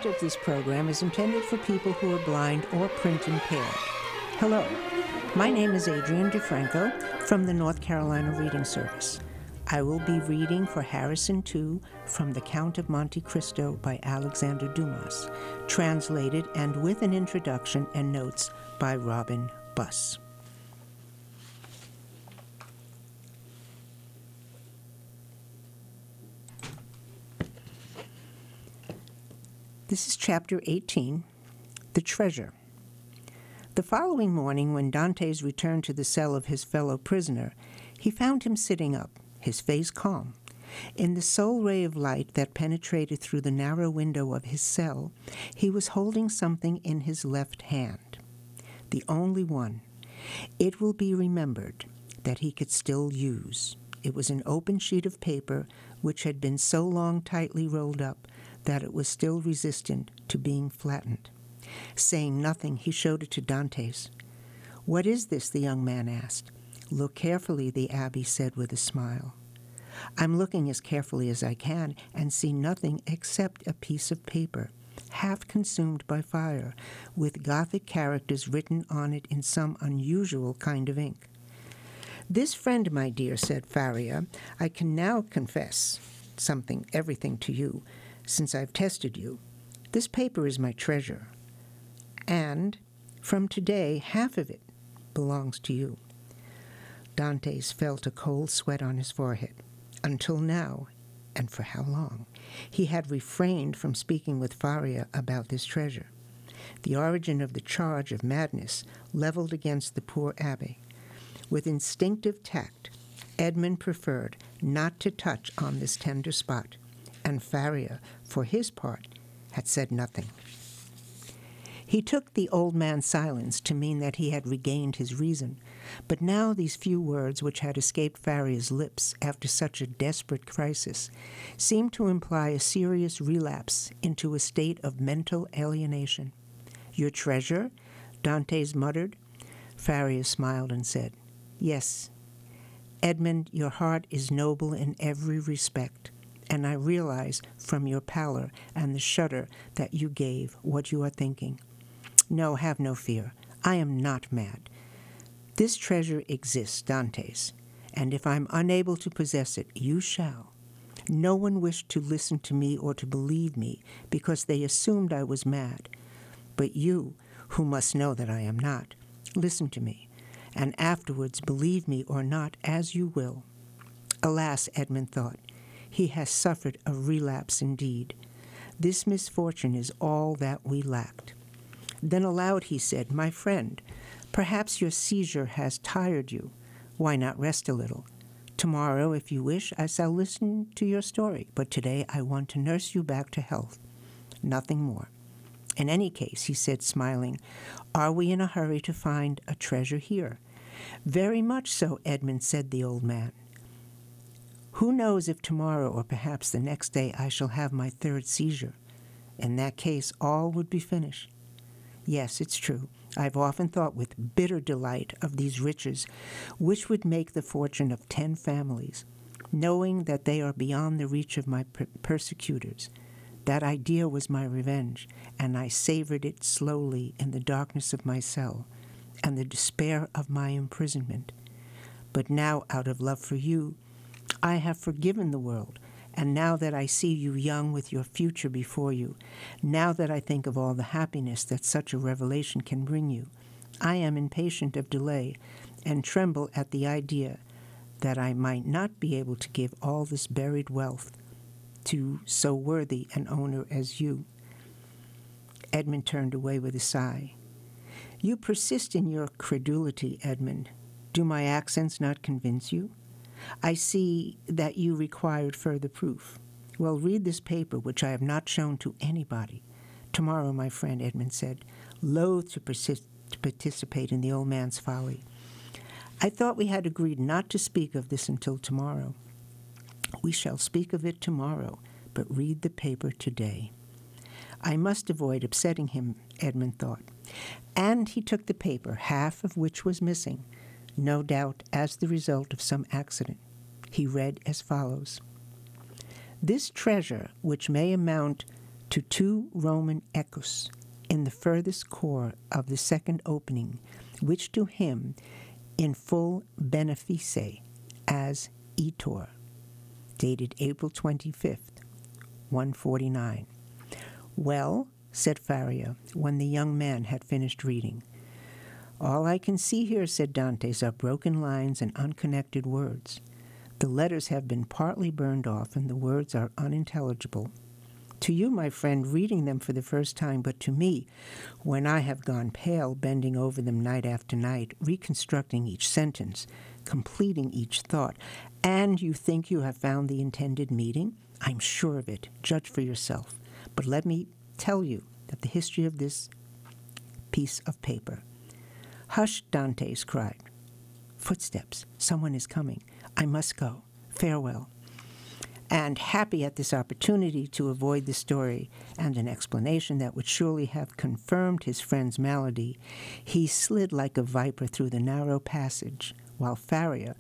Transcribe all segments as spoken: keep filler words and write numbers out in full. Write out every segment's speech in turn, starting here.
content of this program is intended for people who are blind or print impaired. Hello, my name is Adrienne DeFranco from the North Carolina Reading Service. I will be reading for Harrison two from The Count of Monte Cristo by Alexander Dumas, translated and with an introduction and notes by Robin Buss. This is chapter eighteen, The Treasure. The following morning, when Dantes returned to the cell of his fellow prisoner, he found him sitting up, his face calm. In the sole ray of light that penetrated through the narrow window of his cell, he was holding something in his left hand. The only one. It will be remembered that he could still use. It was an open sheet of paper which had been so long tightly rolled up that it was still resistant to being flattened. Saying nothing, he showed it to Dantes. "What is this?" the young man asked. "Look carefully," the abbé said with a smile. "I'm looking as carefully as I can and see nothing except a piece of paper, half consumed by fire, with Gothic characters written on it in some unusual kind of ink." "This friend, my dear," said Faria, "I can now confess something, everything to you, since I've tested you. This paper is my treasure, and from today half of it belongs to you." Dantes felt a cold sweat on his forehead. Until now, and for how long, he had refrained from speaking with Faria about this treasure. The origin of the charge of madness leveled against the poor abbé. With instinctive tact, Edmund preferred not to touch on this tender spot, and Faria, for his part, had said nothing. He took the old man's silence to mean that he had regained his reason, but now these few words which had escaped Faria's lips after such a desperate crisis seemed to imply a serious relapse into a state of mental alienation. "Your treasure?" Dantes muttered. Faria smiled and said, "Yes, Edmund, your heart is noble in every respect, and I realize from your pallor and the shudder that you gave what you are thinking. No, have no fear. I am not mad. This treasure exists, Dantes, and if I'm unable to possess it, you shall. No one wished to listen to me or to believe me because they assumed I was mad. But you, who must know that I am not, listen to me, and afterwards believe me or not as you will." Alas, Edmund thought, he has suffered a relapse indeed. This misfortune is all that we lacked. Then aloud he said, "My friend, perhaps your seizure has tired you. Why not rest a little? Tomorrow, if you wish, I shall listen to your story, but today I want to nurse you back to health. Nothing more. In any case," he said, smiling, "are we in a hurry to find a treasure here?" "Very much so, Edmund," said the old man. "Who knows if tomorrow or perhaps the next day I shall have my third seizure? In that case, all would be finished. Yes, it's true. I've often thought with bitter delight of these riches, which would make the fortune of ten families, knowing that they are beyond the reach of my per- persecutors. That idea was my revenge, and I savored it slowly in the darkness of my cell and the despair of my imprisonment. But now, out of love for you, I have forgiven the world, and now that I see you young with your future before you, now that I think of all the happiness that such a revelation can bring you, I am impatient of delay and tremble at the idea that I might not be able to give all this buried wealth to so worthy an owner as you." Edmund turned away with a sigh. "You persist in your credulity, Edmund. Do my accents not convince you? I see that you required further proof. Well, read this paper, which I have not shown to anybody." "Tomorrow, my friend," Edmund said, loath to, persist, to participate in the old man's folly. "I thought we had agreed not to speak of this until tomorrow." "We shall speak of it tomorrow, but read the paper today." I must avoid upsetting him, Edmund thought. And he took the paper, half of which was missing, no doubt as the result of some accident. He read as follows: "This treasure, which may amount to two Roman equus in the furthest core of the second opening, which to him in full benefice as Etor, dated April twenty-fifth, one forty-nine. Well, said Faria, when the young man had finished reading. All I can see here, said Dantes, are broken lines and unconnected words. The letters have been partly burned off, and the words are unintelligible. To you, my friend, reading them for the first time, but to me, when I have gone pale, bending over them night after night, reconstructing each sentence, completing each thought, and you think you have found the intended meaning? I'm sure of it. Judge for yourself. But let me tell you that the history of this piece of paper. Hush, Dantes cried. Footsteps. Someone is coming. I must go. Farewell. And happy at this opportunity to avoid the story and an explanation that would surely have confirmed his friend's malady, he slid like a viper through the narrow passage, while Faria,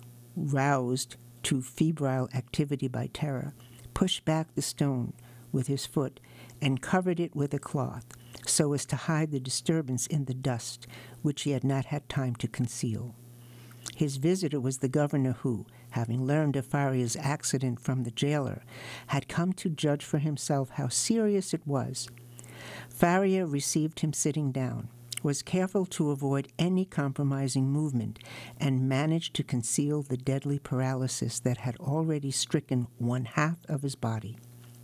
roused to febrile activity by terror, pushed back the stone with his foot and covered it with a cloth, so as to hide the disturbance in the dust which he had not had time to conceal. His visitor was the governor who, having learned of Faria's accident from the jailer, had come to judge for himself how serious it was. Faria received him sitting down, was careful to avoid any compromising movement, and managed to conceal the deadly paralysis that had already stricken one half of his body.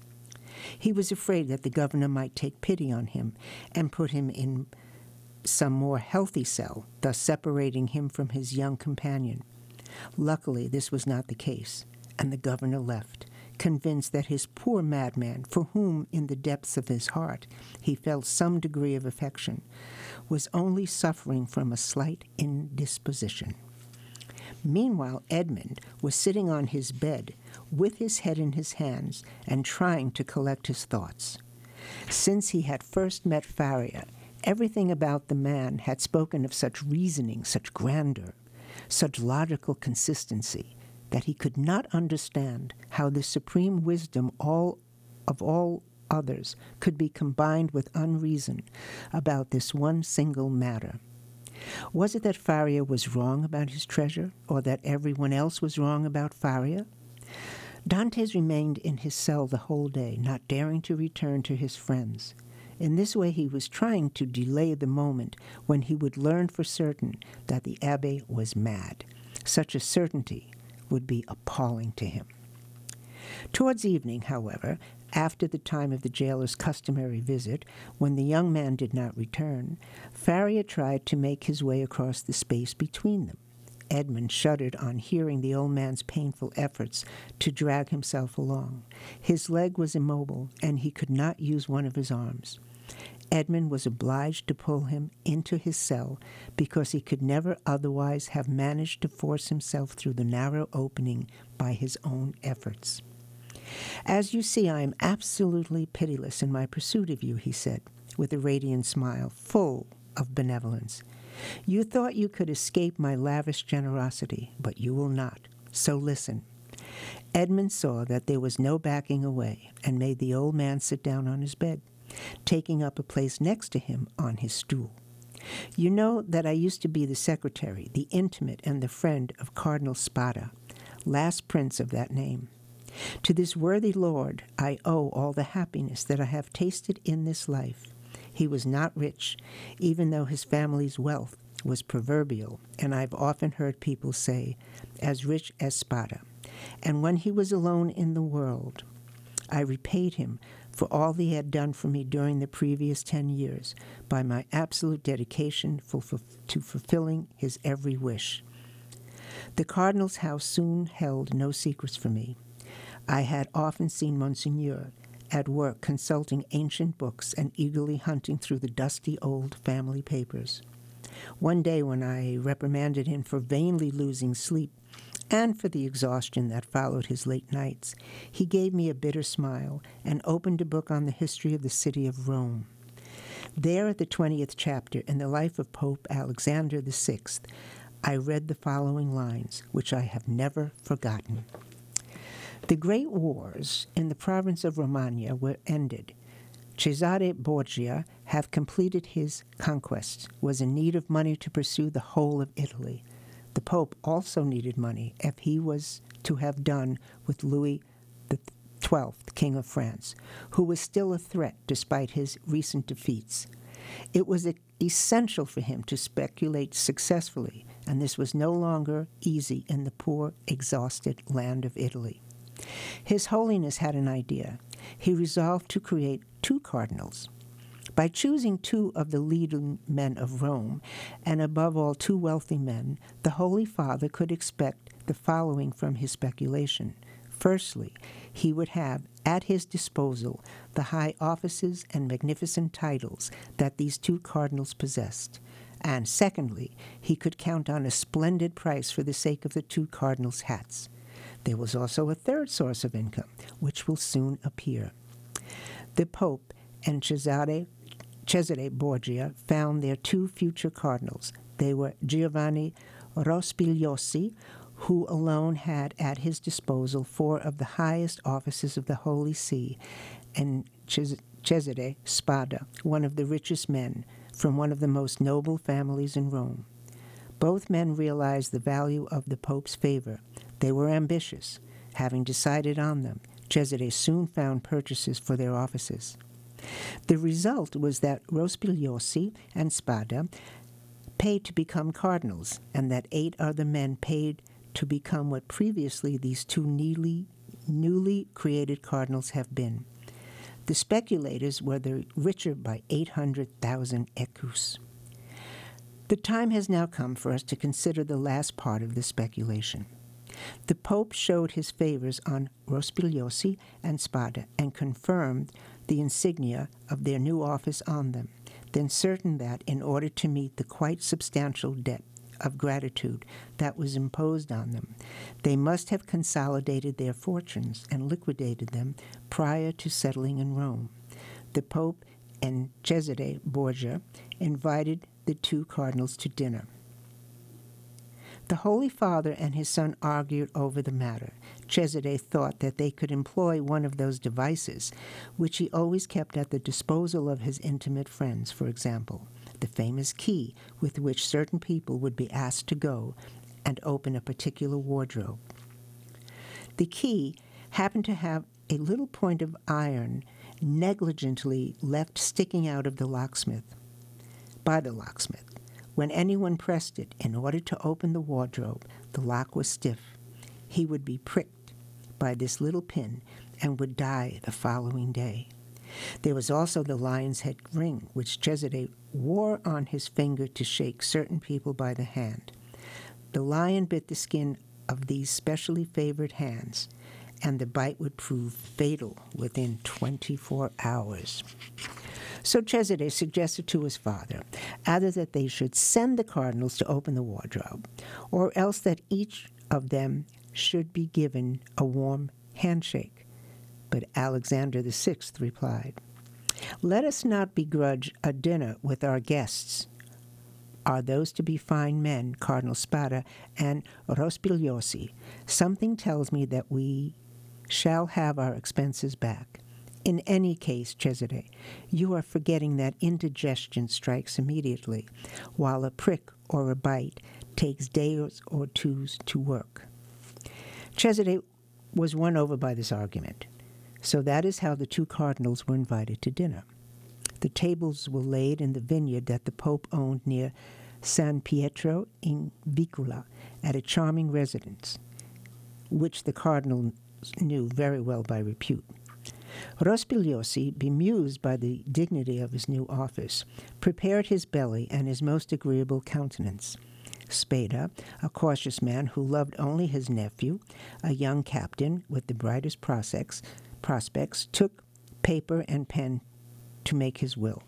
He was afraid that the governor might take pity on him and put him in some more healthy cell, thus separating him from his young companion. Luckily, this was not the case, and the governor left, convinced that his poor madman, for whom in the depths of his heart he felt some degree of affection, was only suffering from a slight indisposition. Meanwhile, Edmund was sitting on his bed with his head in his hands and trying to collect his thoughts. Since he had first met Faria, everything about the man had spoken of such reasoning, such grandeur, such logical consistency, that he could not understand how the supreme wisdom all of all others could be combined with unreason about this one single matter. Was it that Faria was wrong about his treasure, or that everyone else was wrong about Faria? Dantes remained in his cell the whole day, not daring to return to his friends. In this way he was trying to delay the moment when he would learn for certain that the abbé was mad. Such a certainty would be appalling to him. Towards evening, however, after the time of the jailer's customary visit, when the young man did not return, Faria tried to make his way across the space between them. Edmund shuddered on hearing the old man's painful efforts to drag himself along. His leg was immobile, and he could not use one of his arms. Edmund was obliged to pull him into his cell because he could never otherwise have managed to force himself through the narrow opening by his own efforts. As you see, I am absolutely pitiless in my pursuit of you, he said, with a radiant smile, full of benevolence. You thought you could escape my lavish generosity, but you will not. So listen. Edmund saw that there was no backing away and made the old man sit down on his bed, taking up a place next to him on his stool. You know that I used to be the secretary, the intimate and the friend of Cardinal Spada, last prince of that name. To this worthy lord I owe all the happiness that I have tasted in this life. He was not rich, even though his family's wealth was proverbial, and I've often heard people say, as rich as Spada. And when he was alone in the world, I repaid him for all he had done for me during the previous ten years by my absolute dedication for, for, to fulfilling his every wish. The cardinal's house soon held no secrets for me. I had often seen Monseigneur at work consulting ancient books and eagerly hunting through the dusty old family papers. One day when I reprimanded him for vainly losing sleep and for the exhaustion that followed his late nights, he gave me a bitter smile and opened a book on the history of the city of Rome. There at the twentieth chapter in the life of Pope Alexander the Sixth, I read the following lines, which I have never forgotten. The great wars in the province of Romagna were ended. Cesare Borgia, having completed his conquests, was in need of money to pursue the whole of Italy. The Pope also needed money if he was to have done with Louis the twelfth, King of France, who was still a threat despite his recent defeats. It was essential for him to speculate successfully, and this was no longer easy in the poor, exhausted land of Italy. His Holiness had an idea. He resolved to create two cardinals. By choosing two of the leading men of Rome, and above all two wealthy men, the Holy Father could expect the following from his speculation. Firstly, he would have at his disposal the high offices and magnificent titles that these two cardinals possessed. And secondly, he could count on a splendid price for the sake of the two cardinals' hats. There was also a third source of income, which will soon appear. The Pope and Cesare, Cesare Borgia found their two future cardinals. They were Giovanni Rospigliosi, who alone had at his disposal four of the highest offices of the Holy See, and Cesare Spada, one of the richest men, from one of the most noble families in Rome. Both men realized the value of the Pope's favor. They were ambitious. Having decided on them, Cesare soon found purchasers for their offices. The result was that Rospigliosi and Spada paid to become cardinals, and that eight other men paid to become what previously these two newly, newly created cardinals have been. The speculators were the richer by eight hundred thousand écus. The time has now come for us to consider the last part of the speculation. The Pope showed his favors on Rospigliosi and Spada and confirmed the insignia of their new office on them, then certain that, in order to meet the quite substantial debt of gratitude that was imposed on them, they must have consolidated their fortunes and liquidated them prior to settling in Rome. The Pope and Cesare Borgia invited the two cardinals to dinner. The Holy Father and his son argued over the matter. Cesare thought that they could employ one of those devices which he always kept at the disposal of his intimate friends, for example, the famous key with which certain people would be asked to go and open a particular wardrobe. The key happened to have a little point of iron negligently left sticking out of the locksmith, by the locksmith. When anyone pressed it in order to open the wardrobe, the lock was stiff. He would be pricked by this little pin and would die the following day. There was also the lion's head ring, which Cesare wore on his finger to shake certain people by the hand. The lion bit the skin of these specially favored hands, and the bite would prove fatal within twenty-four hours. So Cesare suggested to his father either that they should send the cardinals to open the wardrobe, or else that each of them should be given a warm handshake. But Alexander the Sixth replied, "Let us not begrudge a dinner with our guests. Are those to be fine men, Cardinal Spada and Rospigliosi? Something tells me that we shall have our expenses back. In any case, Cesare, you are forgetting that indigestion strikes immediately, while a prick or a bite takes days or two to work." Cesare was won over by this argument. So that is how the two cardinals were invited to dinner. The tables were laid in the vineyard that the Pope owned near San Pietro in Vicula, at a charming residence, which the cardinal knew very well by repute. Rospigliosi, bemused by the dignity of his new office, prepared his belly and his most agreeable countenance. Spada, a cautious man who loved only his nephew, a young captain with the brightest prospects, prospects, took paper and pen to make his will.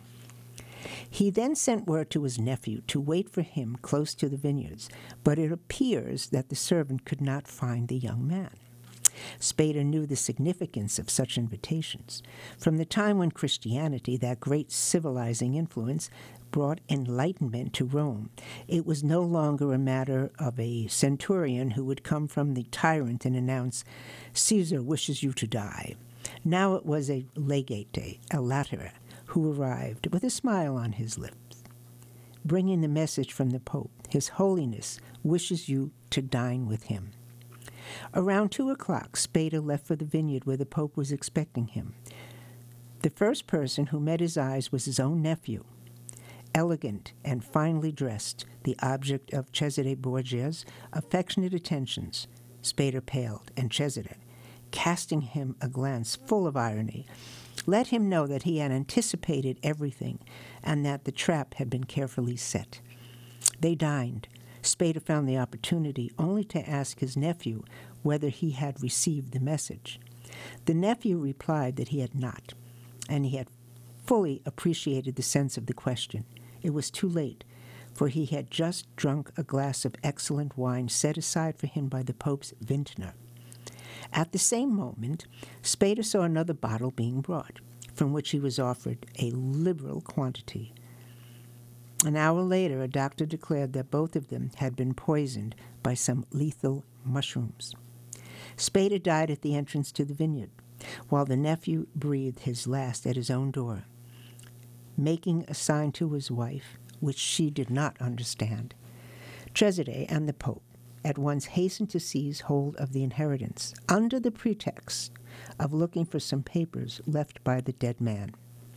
He then sent word to his nephew to wait for him close to the vineyards, but it appears that the servant could not find the young man. Spada knew the significance of such invitations. From the time when Christianity, that great civilizing influence, brought enlightenment to Rome, it was no longer a matter of a centurion who would come from the tyrant and announce, "Caesar wishes you to die." Now it was a legate, a latere, who arrived with a smile on his lips, bringing the message from the Pope. His Holiness wishes you to dine with him. Around two o'clock, Spada left for the vineyard where the Pope was expecting him. The first person who met his eyes was his own nephew. Elegant and finely dressed, the object of Cesare Borgia's affectionate attentions, Spada paled, and Cesare, casting him a glance full of irony, let him know that he had anticipated everything and that the trap had been carefully set. They dined. Spada found the opportunity only to ask his nephew whether he had received the message. The nephew replied that he had not, and he had fully appreciated the sense of the question. It was too late, for he had just drunk a glass of excellent wine set aside for him by the Pope's vintner. At the same moment, Spada saw another bottle being brought, from which he was offered a liberal quantity. An hour later, a doctor declared that both of them had been poisoned by some lethal mushrooms. Spada died at the entrance to the vineyard, while the nephew breathed his last at his own door, making a sign to his wife, which she did not understand. Cesare and the Pope at once hastened to seize hold of the inheritance, under the pretext of looking for some papers left by the dead man.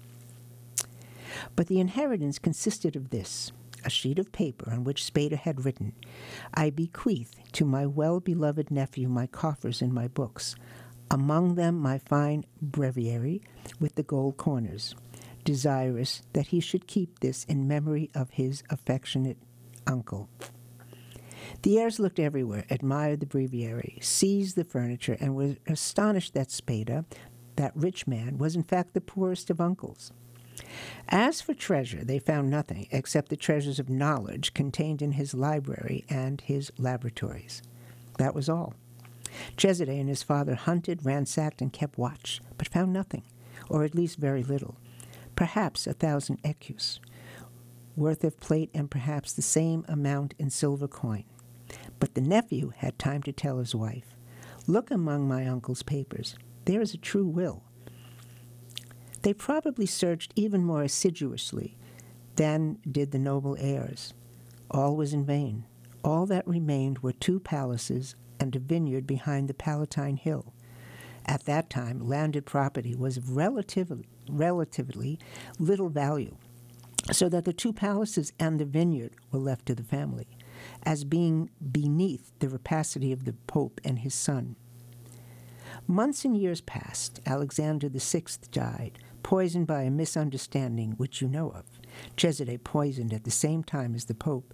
But the inheritance consisted of this, a sheet of paper on which Spada had written, "I bequeath to my well-beloved nephew my coffers and my books, among them my fine breviary with the gold corners, desirous that he should keep this in memory of his affectionate uncle." The heirs looked everywhere, admired the breviary, seized the furniture, and were astonished that Spada, that rich man, was in fact the poorest of uncles. As for treasure, they found nothing except the treasures of knowledge contained in his library and his laboratories. That was all. Cesare and his father hunted, ransacked, and kept watch, but found nothing, or at least very little. Perhaps a thousand écus worth of plate and perhaps the same amount in silver coin. But the nephew had time to tell his wife, "Look among my uncle's papers. There is a true will." They probably searched even more assiduously than did the noble heirs. All was in vain. All that remained were two palaces and a vineyard behind the Palatine Hill. At that time, landed property was of relatively, relatively little value, so that the two palaces and the vineyard were left to the family, as being beneath the rapacity of the Pope and his son. Months and years passed. Alexander the Sixth died, poisoned by a misunderstanding which you know of. Cesare, poisoned at the same time as the Pope,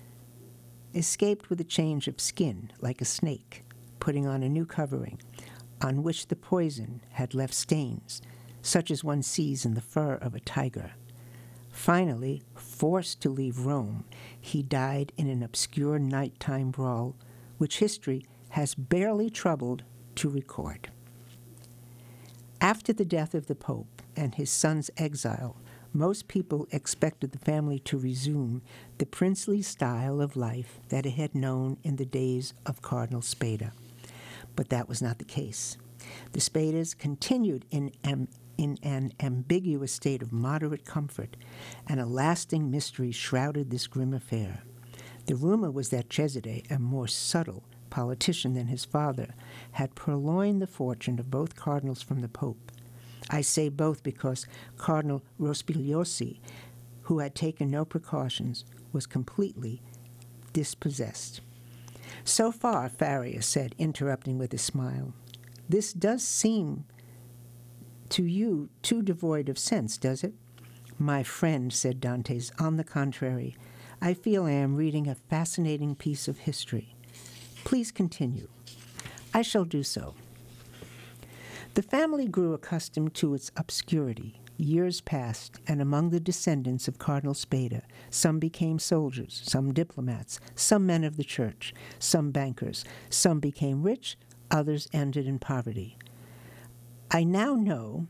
escaped with a change of skin, like a snake, putting on a new covering, on which the poison had left stains, such as one sees in the fur of a tiger. Finally, forced to leave Rome, he died in an obscure nighttime brawl, which history has barely troubled to record. After the death of the Pope and his son's exile, most people expected the family to resume the princely style of life that it had known in the days of Cardinal Spada. But that was not the case. The Spadas continued in, am, in an ambiguous state of moderate comfort, and a lasting mystery shrouded this grim affair. The rumor was that Cesare, a more subtle politician than his father, had purloined the fortune of both cardinals from the Pope. I say both because Cardinal Rospigliosi, who had taken no precautions, was completely dispossessed. So far, Faria said, interrupting with a smile, this does seem to you too devoid of sense, does it? My friend, said Dantes, on the contrary, I feel I am reading a fascinating piece of history. Please continue. I shall do so. The family grew accustomed to its obscurity. Years passed, and among the descendants of Cardinal Spada, some became soldiers, some diplomats, some men of the church, some bankers, some became rich, others ended in poverty. I now know,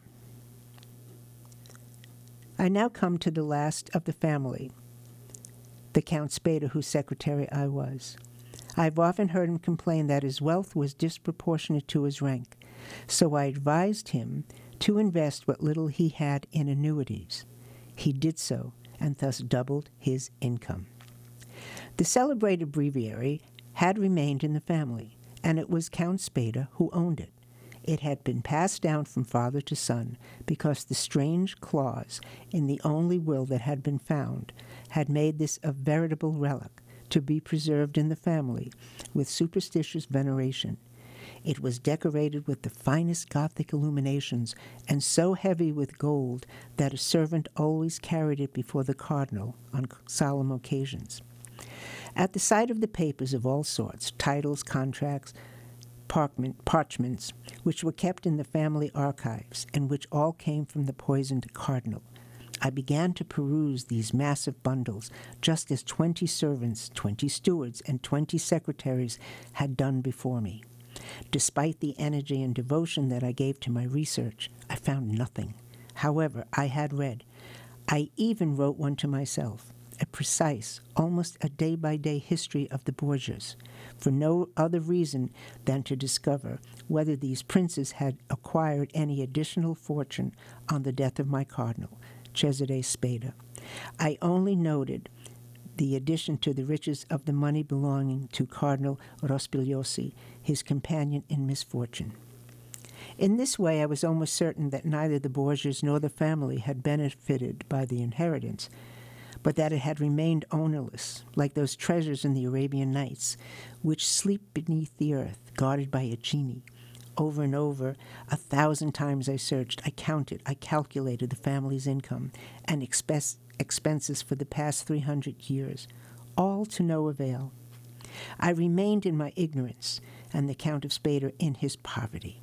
I now come to the last of the family, the Count Spada, whose secretary I was. I've often heard him complain that his wealth was disproportionate to his rank, so I advised him to invest what little he had in annuities. He did so, and thus doubled his income. The celebrated breviary had remained in the family, and it was Count Spada who owned it. It had been passed down from father to son because the strange clause in the only will that had been found had made this a veritable relic to be preserved in the family with superstitious veneration. It was decorated with the finest Gothic illuminations and so heavy with gold that a servant always carried it before the cardinal on solemn occasions. At the sight of the papers of all sorts, titles, contracts, parchments, which were kept in the family archives and which all came from the poisoned cardinal, I began to peruse these massive bundles, just as twenty servants, twenty stewards, and twenty secretaries had done before me. Despite the energy and devotion that I gave to my research, I found nothing. However, I had read. I even wrote one to myself, a precise, almost a day-by-day history of the Borgias, for no other reason than to discover whether these princes had acquired any additional fortune on the death of my cardinal, Cesare Spada. I only noted the addition to the riches of the money belonging to Cardinal Rospigliosi, his companion in misfortune. In this way, I was almost certain that neither the Borgias nor the family had benefited by the inheritance, but that it had remained ownerless, like those treasures in the Arabian Nights, which sleep beneath the earth, guarded by a genie. Over and over, a thousand times I searched, I counted, I calculated the family's income and expense, expenses for the past three hundred years, all to no avail. I remained in my ignorance, and the Count of Spada in his poverty.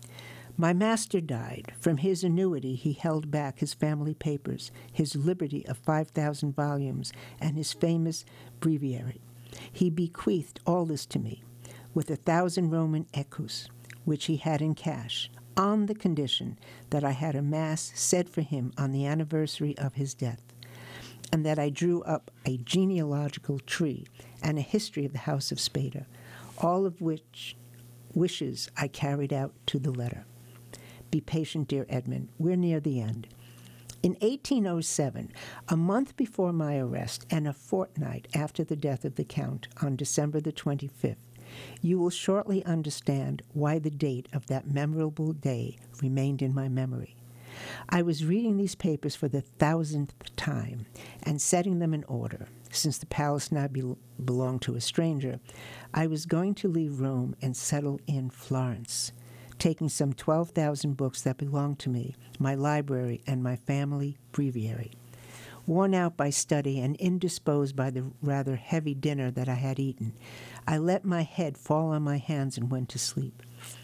My master died. From his annuity he held back his family papers, his liberty of five thousand volumes, and his famous breviary. He bequeathed all this to me, with a thousand Roman ecus, which he had in cash, on the condition that I had a mass said for him on the anniversary of his death, and that I drew up a genealogical tree and a history of the House of Spada, all of which wishes I carried out to the letter. Be patient, dear Edmund. We're near the end. In eighteen oh seven, a month before my arrest and a fortnight after the death of the Count on December the twenty-fifth, you will shortly understand why the date of that memorable day remained in my memory. I was reading these papers for the thousandth time and setting them in order. Since the palace now be- belonged to a stranger, I was going to leave Rome and settle in Florence, taking some twelve thousand books that belonged to me, my library, and my family breviary. Worn out by study and indisposed by the rather heavy dinner that I had eaten, I let my head fall on my hands and went to sleep.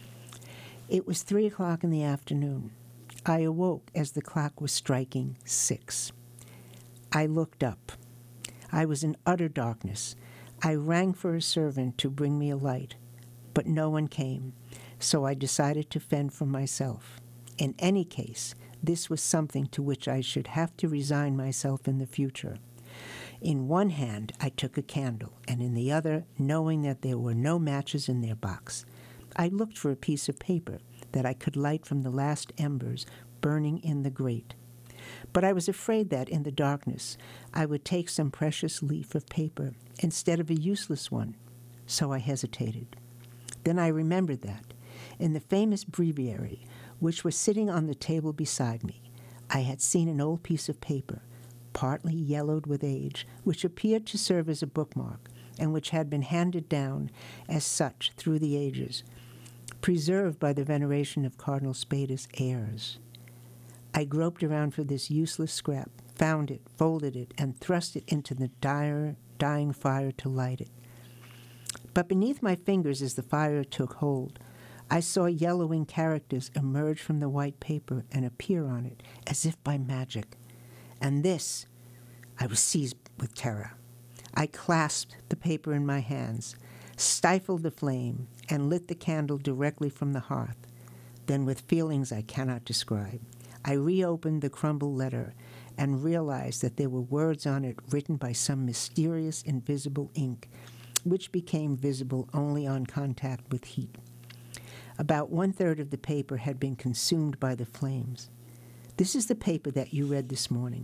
It was three o'clock in the afternoon. I awoke as the clock was striking six. I looked up. I was in utter darkness. I rang for a servant to bring me a light, but no one came, so I decided to fend for myself. In any case, this was something to which I should have to resign myself in the future. In one hand, I took a candle, and in the other, knowing that there were no matches in their box, I looked for a piece of paper that I could light from the last embers burning in the grate. But I was afraid that, in the darkness, I would take some precious leaf of paper instead of a useless one, so I hesitated. Then I remembered that, in the famous breviary, which was sitting on the table beside me, I had seen an old piece of paper, partly yellowed with age, which appeared to serve as a bookmark, and which had been handed down as such through the ages, preserved by the veneration of Cardinal Spada's heirs. I groped around for this useless scrap, found it, folded it, and thrust it into the dire, dying fire to light it. But beneath my fingers, as the fire took hold, I saw yellowing characters emerge from the white paper and appear on it, as if by magic. And this, I was seized with terror. I clasped the paper in my hands, stifled the flame, and lit the candle directly from the hearth. Then, with feelings I cannot describe, I reopened the crumbled letter and realized that there were words on it written by some mysterious invisible ink, which became visible only on contact with heat. About one-third of the paper had been consumed by the flames. This is the paper that you read this morning.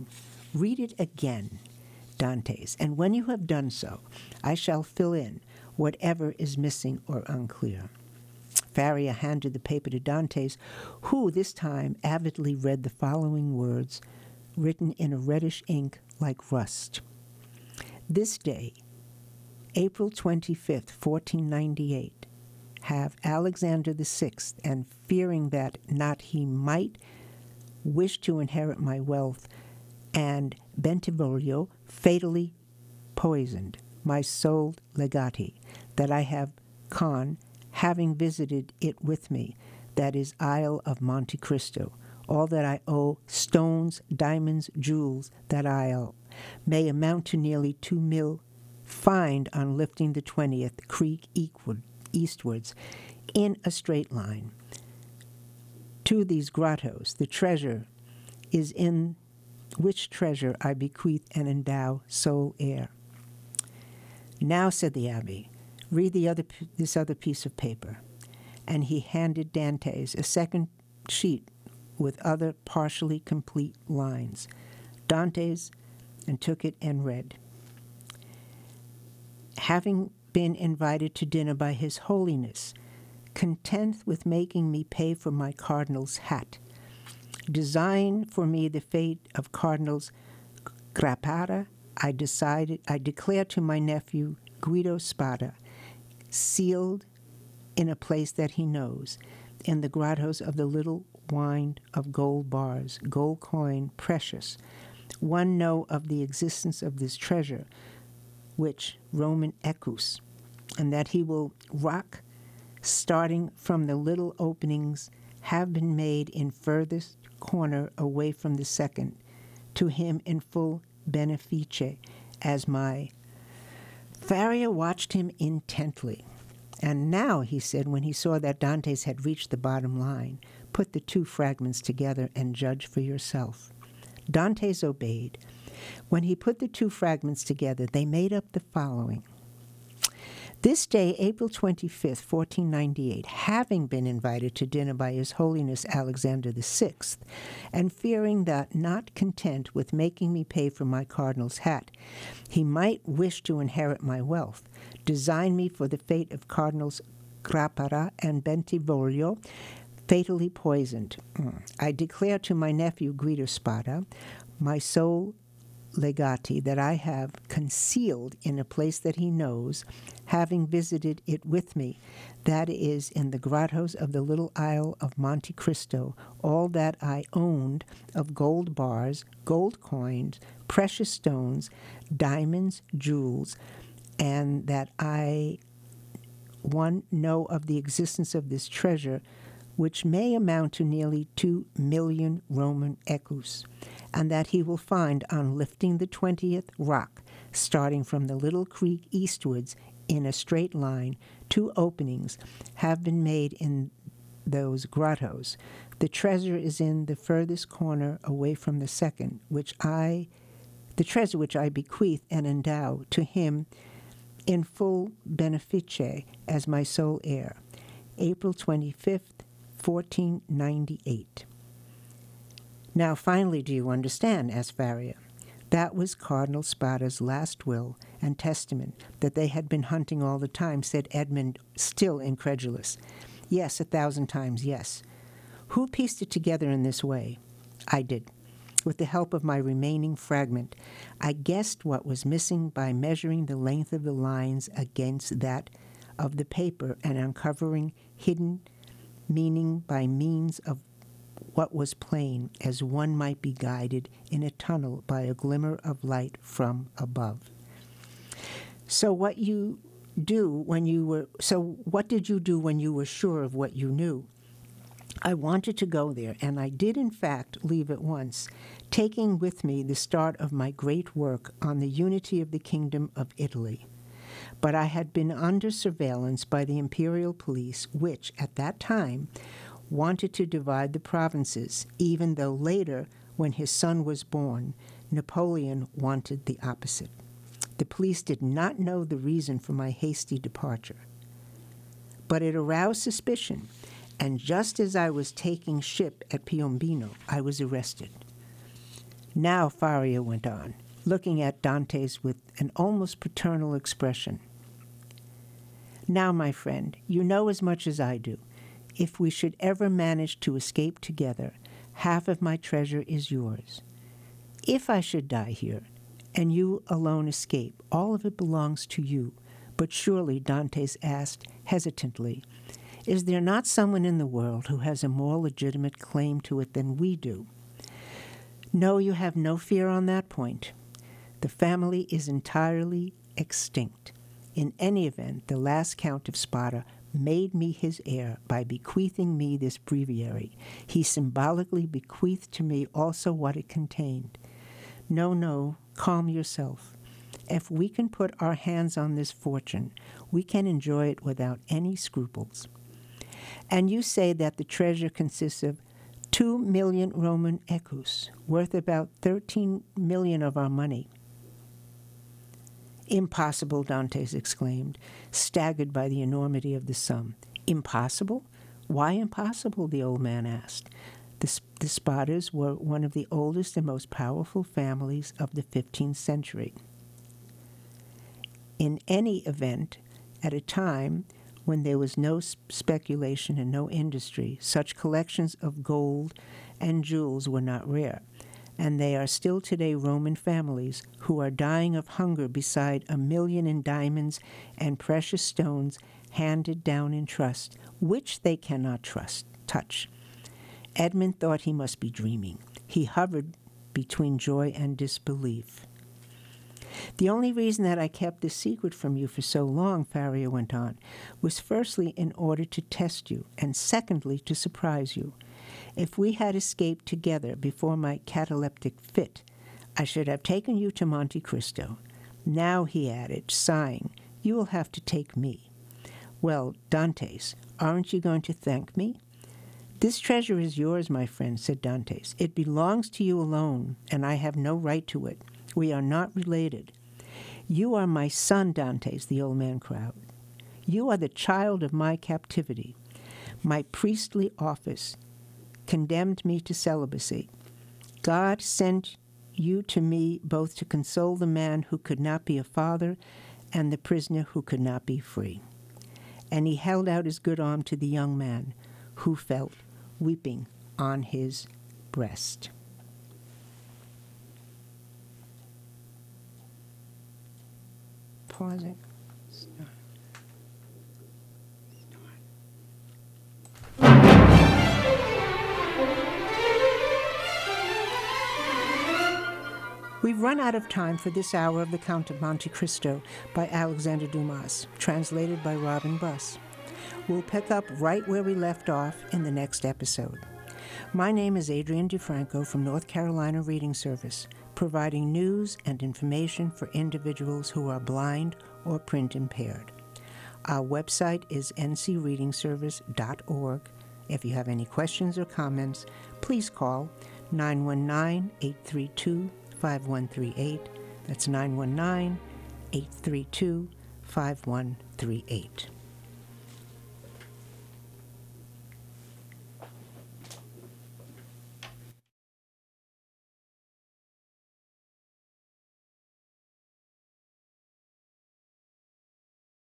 Read it again, Dantes, and when you have done so, I shall fill in whatever is missing or unclear. Faria handed the paper to Dantes, who this time avidly read the following words, written in a reddish ink like rust. This day, April twenty-fifth, fourteen ninety-eight, have Alexander the Sixth, and fearing that not he might wish to inherit my wealth, and Bentivoglio fatally poisoned my sole legati, that I have con, having visited it with me, that is Isle of Monte Cristo, all that I owe, stones, diamonds, jewels, that Isle, may amount to nearly two mil, find on lifting the twentieth creek equal, eastwards, in a straight line. To these grottos, the treasure is in which treasure I bequeath and endow sole heir. Now, said the abbé, read the other, this other piece of paper. And he handed Dantes a second sheet with other partially complete lines. Dantes and took it and read. Having been invited to dinner by His Holiness, content with making me pay for my cardinal's hat, design for me the fate of Cardinals Grapara, I decided, I declare to my nephew Guido Spada, sealed in a place that he knows, in the grottos of the little wine of gold bars, gold coin, precious. One know of the existence of this treasure, which Roman Equus, and that he will rock, starting from the little openings, have been made in furthest corner away from the second, to him in full benefice, as my... Faria watched him intently. And now, he said, when he saw that Dantes had reached the bottom line, put the two fragments together and judge for yourself. Dantes obeyed. When he put the two fragments together, they made up the following. This day, April twenty-fifth, fourteen ninety-eight, having been invited to dinner by His Holiness Alexander the Sixth, and fearing that, not content with making me pay for my cardinal's hat, he might wish to inherit my wealth, design me for the fate of Cardinals Grapara and Bentivoglio, fatally poisoned. I declare to my nephew Guido Spada, my sole legati, that I have concealed in a place that he knows, having visited it with me, that is, in the grottos of the little Isle of Monte Cristo, all that I owned of gold bars, gold coins, precious stones, diamonds, jewels, and that I, one, know of the existence of this treasure, which may amount to nearly two million Roman ecus, and that he will find on lifting the twentieth rock, starting from the little creek eastwards in a straight line, two openings have been made in those grottos. The treasure is in the furthest corner away from the second, which I, the treasure which I bequeath and endow to him in full benefice as my sole heir. April twenty-fifth, fourteen ninety-eight. Now, finally, do you understand? Asked Faria. That was Cardinal Spada's last will and testament, that they had been hunting all the time, said Edmund, still incredulous. Yes, a thousand times yes. Who pieced it together in this way? I did. With the help of my remaining fragment, I guessed what was missing by measuring the length of the lines against that of the paper and uncovering hidden meaning by means of what was plain, as one might be guided in a tunnel by a glimmer of light from above. So what you do when you were, so what did you do when you were sure of what you knew? I wanted to go there, and I did in fact leave at once, taking with me the start of my great work on the unity of the Kingdom of Italy. But I had been under surveillance by the imperial police, which, at that time, wanted to divide the provinces, even though later, when his son was born, Napoleon wanted the opposite. The police did not know the reason for my hasty departure. But it aroused suspicion, and just as I was taking ship at Piombino, I was arrested. Now, Faria went on, looking at Dantes with an almost paternal expression. Now, my friend, you know as much as I do. If we should ever manage to escape together, half of my treasure is yours. If I should die here, and you alone escape, all of it belongs to you. But surely, Dantes asked hesitantly, is there not someone in the world who has a more legitimate claim to it than we do? No, you have no fear on that point. The family is entirely extinct. In any event, the last Count of Spada made me his heir by bequeathing me this breviary. He symbolically bequeathed to me also what it contained. No, no, calm yourself. If we can put our hands on this fortune, we can enjoy it without any scruples. And you say that the treasure consists of two million Roman ecus, worth about thirteen million of our money. Impossible, Dantes exclaimed, staggered by the enormity of the sum. Impossible? Why impossible? The old man asked. The, the Spadas were one of the oldest and most powerful families of the fifteenth century. In any event, at a time when there was no speculation and no industry, such collections of gold and jewels were not rare, and they are still today Roman families who are dying of hunger beside a million in diamonds and precious stones handed down in trust, which they cannot trust, touch. Edmund thought he must be dreaming. He hovered between joy and disbelief. The only reason that I kept this secret from you for so long, Faria went on, was firstly in order to test you, and secondly to surprise you. If we had escaped together before my cataleptic fit, I should have taken you to Monte Cristo. Now, he added, sighing, you will have to take me. Well, Dantes, aren't you going to thank me? This treasure is yours, my friend, said Dantes. It belongs to you alone, and I have no right to it. We are not related. You are my son, Dantes, the old man cried. You are the child of my captivity. My priestly office condemned me to celibacy. God sent you to me both to console the man who could not be a father and the prisoner who could not be free. And he held out his good arm to the young man, who felt weeping on his breast. Pausing. Start. We've run out of time for this hour of The Count of Monte Cristo by Alexander Dumas, translated by Robin Buss. We'll pick up right where we left off in the next episode. My name is Adrienne DeFranco from North Carolina Reading Service, providing news and information for individuals who are blind or print impaired. Our website is n c reading service dot org. If you have any questions or comments, please call nine one nine, eight three two, five one three eight. That's nine one nine, eight three two, five one three eight.